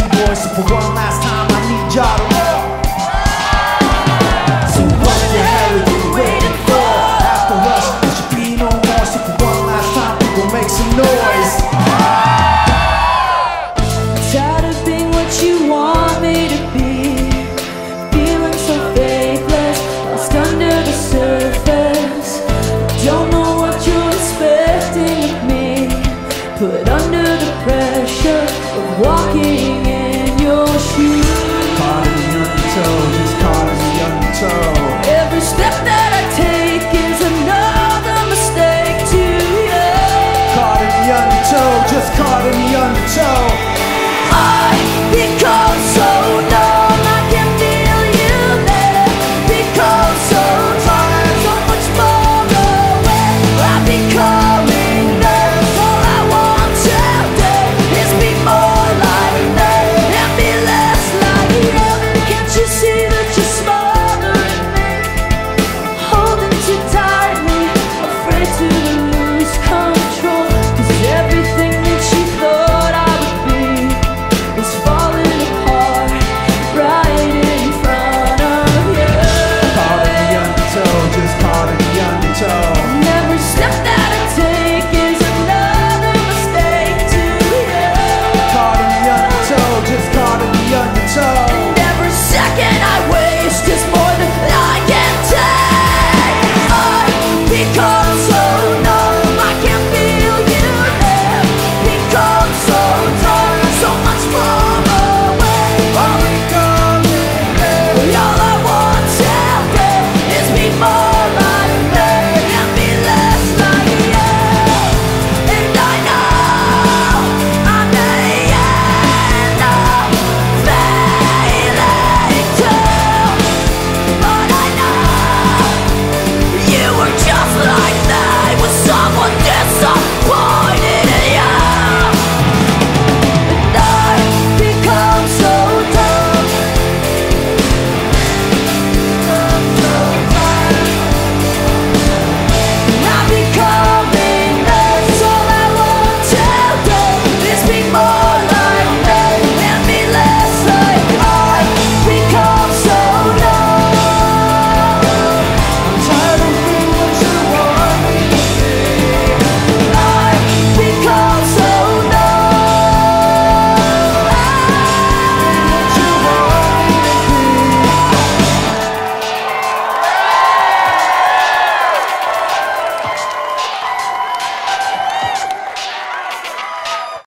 B-boys, so for one last time I need y'all to roll. So what the hell are you waiting for? After us, there should be no more. So for one last time, we gon' make some noise. Tired of being what you want me to